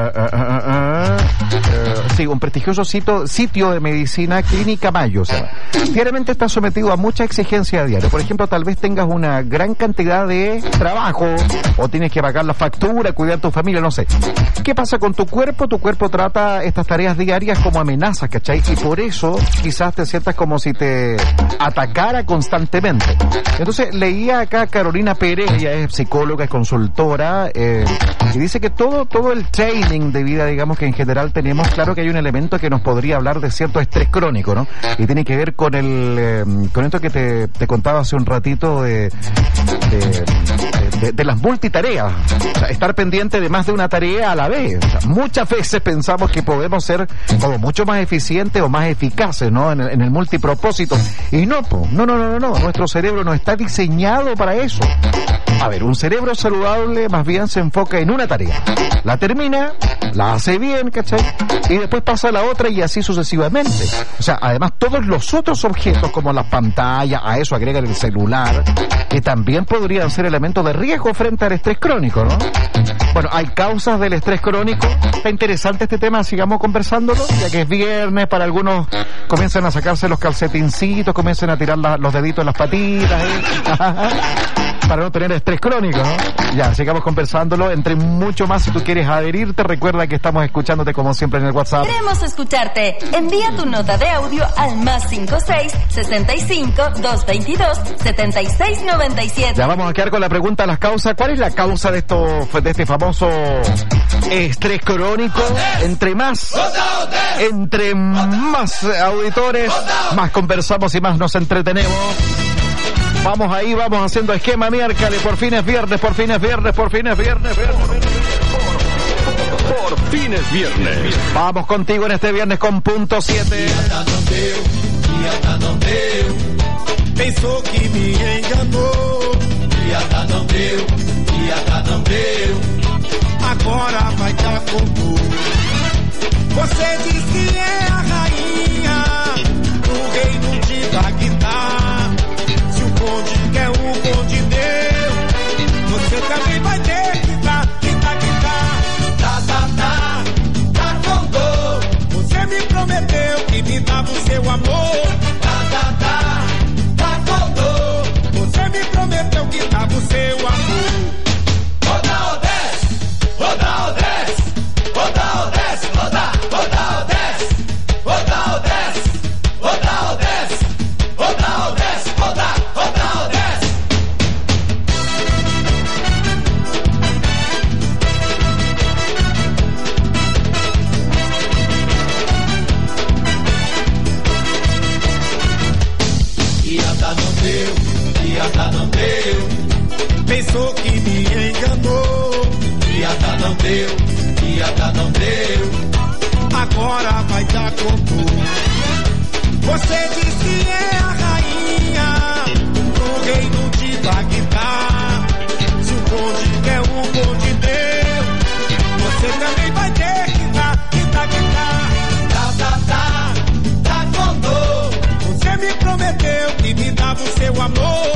sí, un prestigioso sitio de medicina, Clínica Mayo, o sea, diariamente está sometido a mucha exigencia a diario. Por ejemplo, tal vez tengas una gran cantidad de trabajo o tienes que pagar la factura, cuidar a tu familia, no sé. ¿Qué pasa con tu cuerpo? Tu cuerpo trata estas tareas diarias como amenazas, ¿cachai? Y por eso quizás te sientas como si te atacara constantemente. Entonces leía acá a Carolina Pérez, ella es psicóloga, es consultora, y dice que todo el training de vida, digamos, que en general tenemos, claro que hay un elemento que nos podría hablar de cierto estrés crónico, ¿no? Y tiene que ver con con esto que te contaba hace un ratito de las multitareas, o sea, estar pendiente de más de una tarea a la vez. O sea, muchas veces pensamos que podemos ser como mucho más eficientes o más eficaces, ¿no? En el multipropósito. Y no. Nuestro cerebro no está diseñado para eso. A ver, un cerebro saludable más bien se enfoca en una tarea. La termina, la hace bien, ¿cachai? Y después pasa a la otra y así sucesivamente. O sea, además todos los otros objetos como las pantallas, a eso agregan el celular, que también podrían ser elementos de riesgo frente al estrés crónico, ¿no? Bueno, hay causas del estrés crónico. Está interesante este tema, sigamos conversándolo, ya que es viernes, para algunos comienzan a sacarse los calcetincitos, comienzan a tirar los deditos en las patitas, para no tener estrés crónico, ¿no? Ya, sigamos conversándolo, entre mucho más. Si tú quieres adherirte, recuerda que estamos escuchándote como siempre en el WhatsApp. Queremos escucharte. Envía tu nota de audio al +56 65 222 7697. Ya vamos a quedar con la pregunta, las causas. ¿Cuál es la causa de este famoso estrés crónico? Entre más auditores, más conversamos y más nos entretenemos. Vamos ahí, vamos haciendo esquema miércoles, por fin es viernes. Por fin es viernes. Vamos contigo en este viernes con punto 7. Pensou que me enganou. Não deu. Agora vai dar com tudo. Você diz que é a rainha do reino de Bagdá. Se o bonde quer, o bonde deu. Você também vai ter que dar. Tá com dor. Você me prometeu que me dava o seu amor. Tá com dor. Você me prometeu que dava o seu amor. Roda o 10, roda o 10, roda o 10, roda o 10, roda o 10, roda o 10, roda o 10, roda o 10. Não deu. Pensou que me enganou. Não deu. Agora vai dar com tudo. Você diz que é a rainha do reino de Bagdá. Se o bonde quer, o bonde deu. Você também vai ter que dar. Tá com dor. Você me prometeu que me dava o seu amor.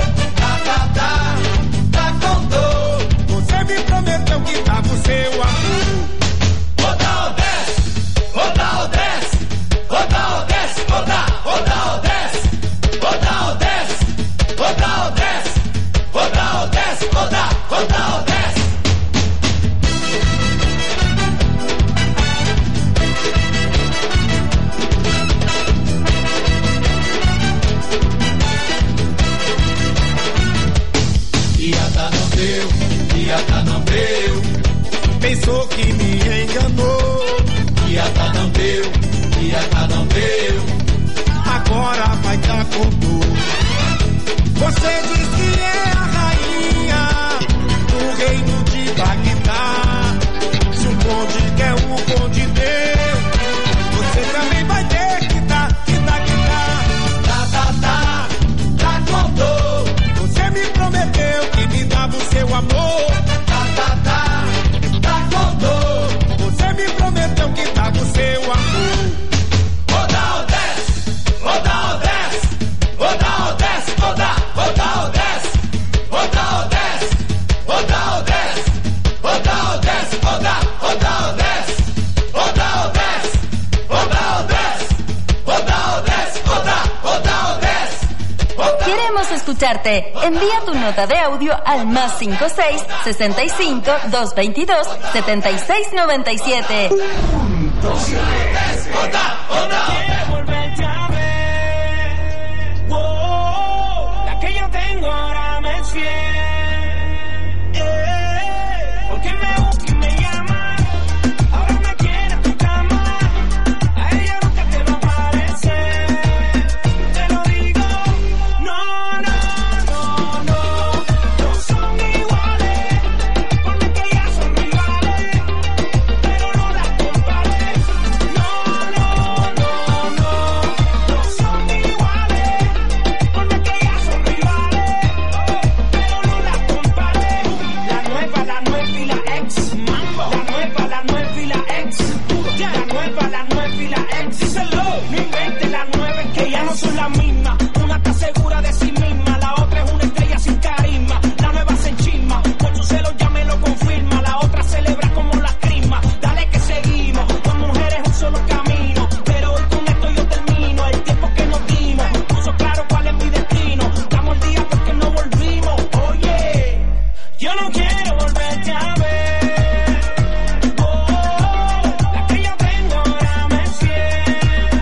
Tá com dor. Você me prometeu que dava o seu amor. Roda o 10, roda o 10, roda o 10, roda o 10, escucharte. Envía tu nota de audio al +56 65 222 7697. La que yo tengo ahora me es fiel. Porque me busca y me llama. Ahora me quiere en tu cama. A ella nunca te va a parecer. Te lo digo. No, no, no, no. No son iguales. Porque que ellas son rivales. Pero no las compares. No, no, no, no. No son iguales. Porque que ellas son rivales. Pero no las compares. La nueva y la ex. Mambo. La nueva y la ex. La nueva y la ex. Díselo. No inventes la nueva, es que ya no son las mismas. Una está segura de sí misma, la otra es una estrella sin carisma. La nueva se enchisma, por su celo ya me lo confirma. La otra celebra como la crisma. Dale que seguimos, con mujeres un solo camino. Pero hoy con esto yo termino. El tiempo que nos dimos puso claro cuál es mi destino. Estamos al día porque no volvimos. Oye, yo no quiero volverte a ver. La que yo tengo ahora me es fiel.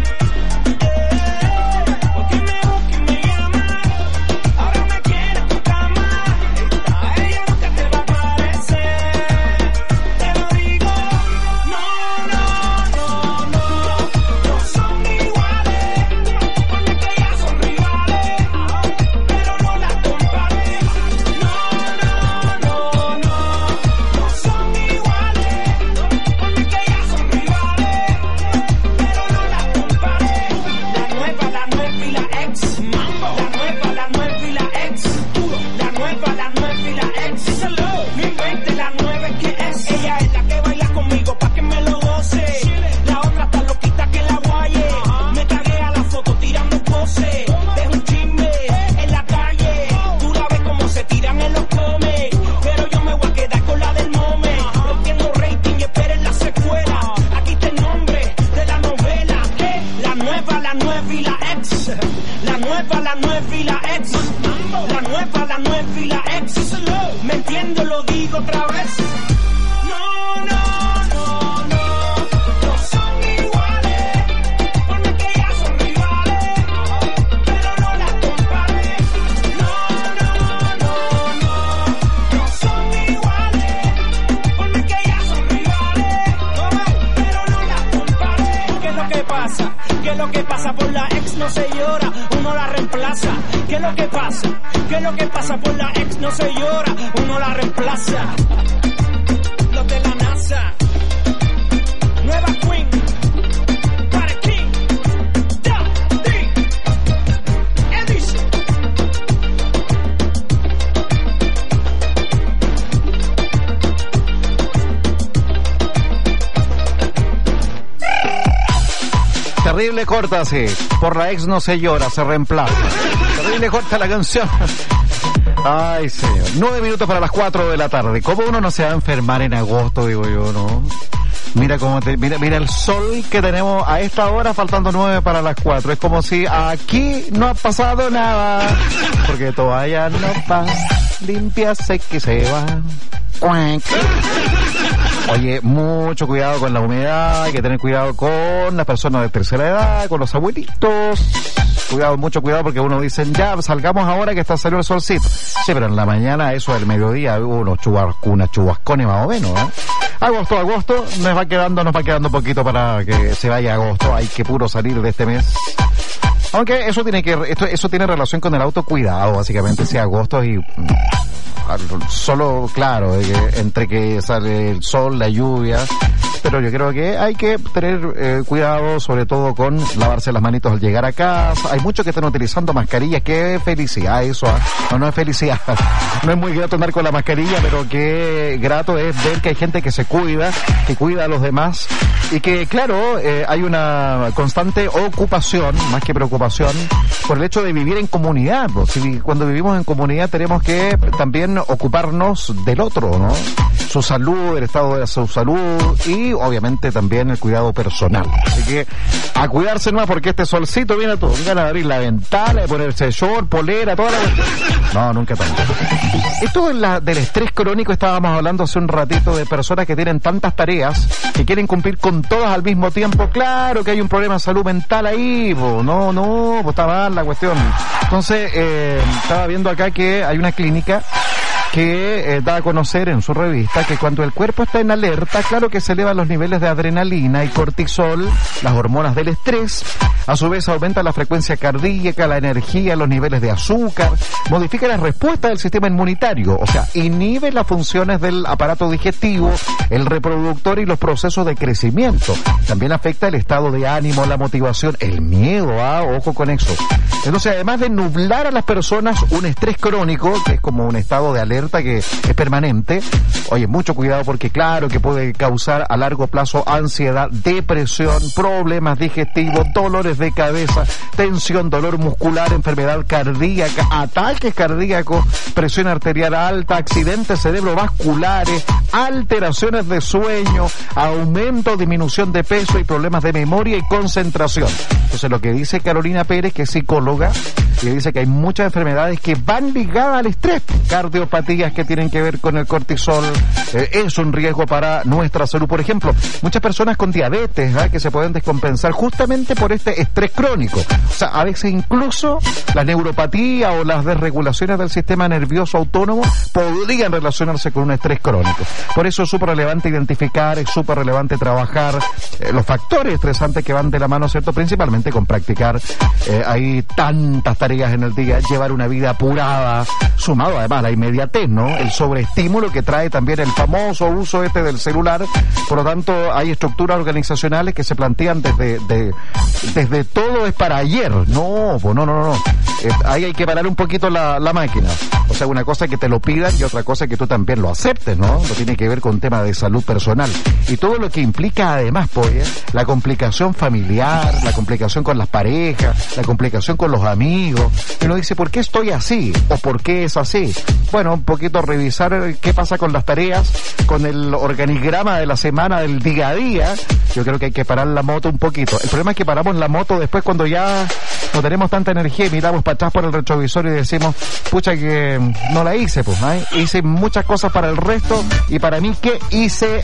Porque me busca y me llama. Ahora me quiere en tu cama. A ella nunca te va a parecer. Te lo digo. No, no, no, no. No son iguales. Porque que ellas son rivales. Pero no las compares. No, no, no, no. No son iguales. Porque que ellas son rivales. Pero no las compares. La nueva y la ex. Mambo. La nueva y la ex. La nueva y la ex. Díselo. No inventes la nueva que es. Ella es la que baila conmigo pa' que me lo goce. La otra está loquita que la guaye. Me cagué a la foto tirando pose. Dejo un chisme en la calle. Tú la ves como se tiran en los comes. Pero yo me voy a quedar con la del mome. Rompiendo rating y esperen la secuela. Aquí está el nombre de la novela. La nueva y la ex. La nueva y la ex. La nueva y la ex. Me entiendo, lo digo otra vez. No, no, no, no. No son iguales. Porque que ellas son rivales. Pero no las compares. No, no, no, no. No son iguales. Porque que ellas son rivales. Pero no las compares. ¿Qué es lo que pasa? ¿Qué es lo que pasa? Por la ex no se llora, uno la reemplaza. ¿Qué es lo que pasa? ¿Qué es lo que pasa? Por la ex no se llora, uno la reemplaza. Los de la NASA. Nueva Queen. Para King. Daddy. Edition. Terrible corta, sí. Por la ex no se llora, se reemplaza. Terrible corta la canción. Ay, señor. 9 minutos para las 4 de la tarde. ¿Cómo uno no se va a enfermar en agosto, digo yo, no? Mira cómo mira el sol que tenemos a esta hora, faltando 9 para las 4. Es como si aquí no ha pasado nada. Porque toalla no pasa, limpia, seca y se va. Oye, mucho cuidado con la humedad, hay que tener cuidado con las personas de tercera edad, con los abuelitos. Cuidado, mucho cuidado, porque uno dice, ya, salgamos ahora que está saliendo el solcito. Sí, pero en la mañana, eso del mediodía, unos chubascones más o menos, ¿eh? Agosto, nos va quedando poquito para que se vaya agosto, hay que puro salir de este mes. Aunque eso tiene relación con el autocuidado, básicamente, si agosto y solo, claro, entre que sale el sol, la lluvia, pero yo creo que hay que tener cuidado, sobre todo con lavarse las manitos al llegar a casa. Hay muchos que están utilizando mascarillas. Qué felicidad eso, ¿eh? No es felicidad, no es muy grato andar con la mascarilla, pero qué grato es ver que hay gente que se cuida, que cuida a los demás, y que, claro, hay una constante ocupación, más que preocupación, por el hecho de vivir en comunidad. Pues, cuando vivimos en comunidad tenemos que también ocuparnos del otro, ¿no? su salud, el estado de su salud y obviamente también el cuidado personal. Así que a cuidarse más porque este solcito viene a todo. Vengan a abrir la ventana, de ponerse short, polera, toda la... No, nunca tanto. Esto del estrés crónico, estábamos hablando hace un ratito de personas que tienen tantas tareas que quieren cumplir con todas al mismo tiempo. Claro que hay un problema de salud mental ahí, pues está mal la cuestión. Entonces, estaba viendo acá que hay una clínica que da a conocer en su revista que cuando el cuerpo está en alerta, claro que se elevan los niveles de adrenalina y cortisol, las hormonas del estrés, a su vez aumenta la frecuencia cardíaca, la energía, los niveles de azúcar, modifica la respuesta del sistema inmunitario, o sea, inhibe las funciones del aparato digestivo, el reproductor y los procesos de crecimiento. También afecta el estado de ánimo, la motivación, el miedo, ojo con eso. Entonces, además de nublar a las personas un estrés crónico, que es como un estado de alerta que es permanente, oye, mucho cuidado porque claro que puede causar a largo plazo ansiedad, depresión, problemas digestivos, dolores de cabeza, tensión, dolor muscular, enfermedad cardíaca, ataques cardíacos, presión arterial alta, accidentes cerebrovasculares, alteraciones de sueño, aumento, disminución de peso y problemas de memoria y concentración. Entonces lo que dice Carolina Pérez, que es psicóloga, y dice que hay muchas enfermedades que van ligadas al estrés, cardiopatías que tienen que ver con el cortisol, es un riesgo para nuestra salud. Por ejemplo, muchas personas con diabetes que se pueden descompensar justamente por este estrés crónico. O sea, a veces incluso la neuropatía o las desregulaciones del sistema nervioso autónomo podrían relacionarse con un estrés crónico. Por eso es súper relevante identificar, es súper relevante trabajar los factores estresantes que van de la mano, ¿cierto? Principalmente con practicar hay tantas tareas en el día, llevar una vida apurada, sumado además a la inmediatez, ¿no? El sobreestímulo que trae también el famoso uso del celular. Por lo tanto, hay estructuras organizacionales que se plantean desde todo es para ayer. No. Ahí hay que parar un poquito la máquina. O sea, una cosa es que te lo pidan y otra cosa es que tú también lo aceptes, ¿no? No tiene que ver con tema de salud personal. Y todo lo que implica además, pues, la complicación familiar, la complicación con las parejas, la complicación con los amigos. Y uno dice, ¿por qué estoy así? ¿O por qué es así? Bueno, un poquito revisar qué pasa con las tareas, con el organigrama de la semana, del día a día. Yo creo que hay que parar la moto un poquito. El problema es que paramos la moto después cuando ya no tenemos tanta energía y miramos para atrás por el retrovisor y decimos, pucha que no la hice, pues, ¿eh? Hice muchas cosas para el resto y para mí, ¿qué hice?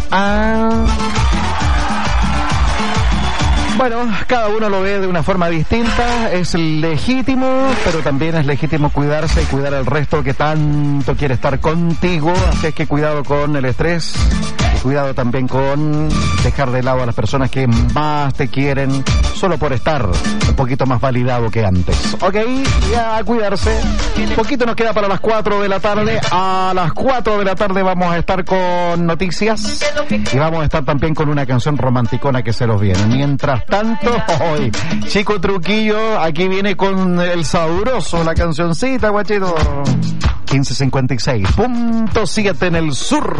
Bueno, cada uno lo ve de una forma distinta, es legítimo, pero también es legítimo cuidarse y cuidar al resto que tanto quiere estar contigo, así es que cuidado con el estrés, y cuidado también con dejar de lado a las personas que más te quieren, solo por estar un poquito más validado que antes. Ok, ya a cuidarse, un poquito nos queda para las 4 de la tarde, a las 4 de la tarde vamos a estar con noticias, y vamos a estar también con una canción romanticona que se los viene. Mientras tanto, hoy, Chico Truquillo, aquí viene con el sabroso, la cancioncita, guachito. 1556.7 en el sur.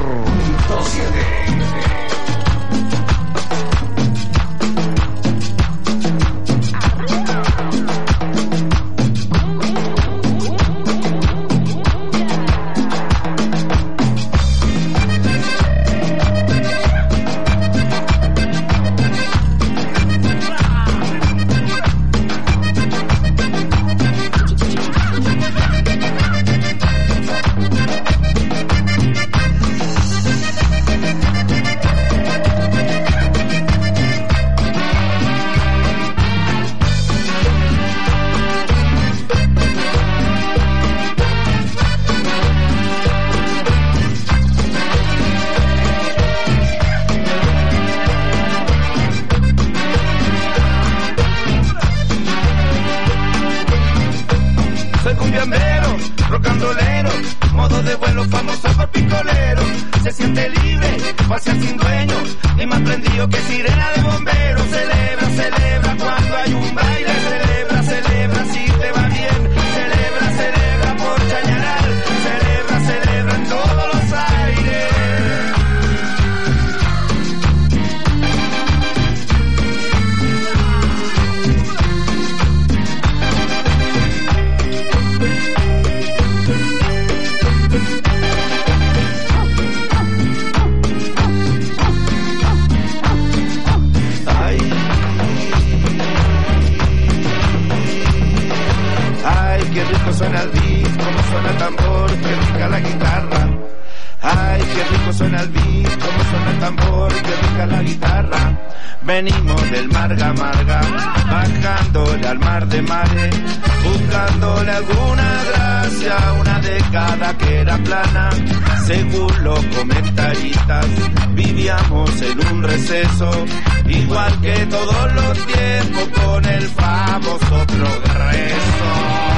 suena el beat, cómo suena el tambor, qué rica la guitarra. Ay, qué rico suena el beat, cómo suena el tambor, qué rica la guitarra. Venimos del Marga Marga, bajándole al mar de mares, buscándole alguna gracia, una década que era plana. Según los comentaristas, vivíamos en un receso, igual que todos los tiempos, con el famoso progreso.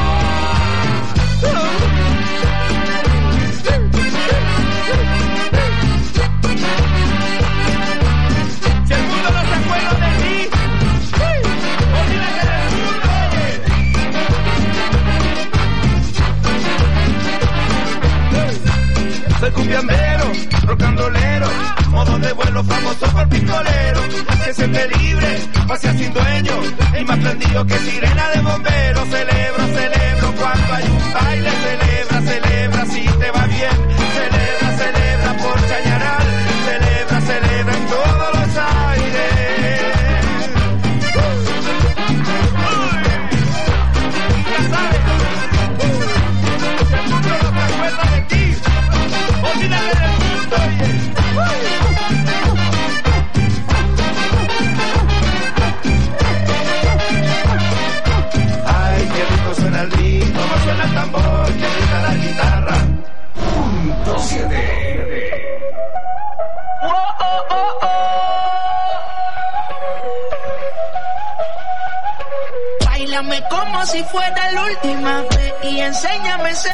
Si el mundo no se acuerda de mí, olvídate del mundo. Soy cumbiambero, rocandolero, modo de vuelo famoso por pistolero, que siempre libre, pasea sin dueño, y más prendido que sirena de bombero. Celebro, celebro cuando hay un baile, celebra, celebra si te va bien, celebra, celebra por Chañaral, celebra, celebra en todos los aires. Ya sabes, si el mundo no se acuerda de ti, olvídate del mundo, ay, qué rico suena el beat, cómo suena el tambor, qué rica la guitarra. Punto 7. Báilame como si fuera la última vez y enséñame ese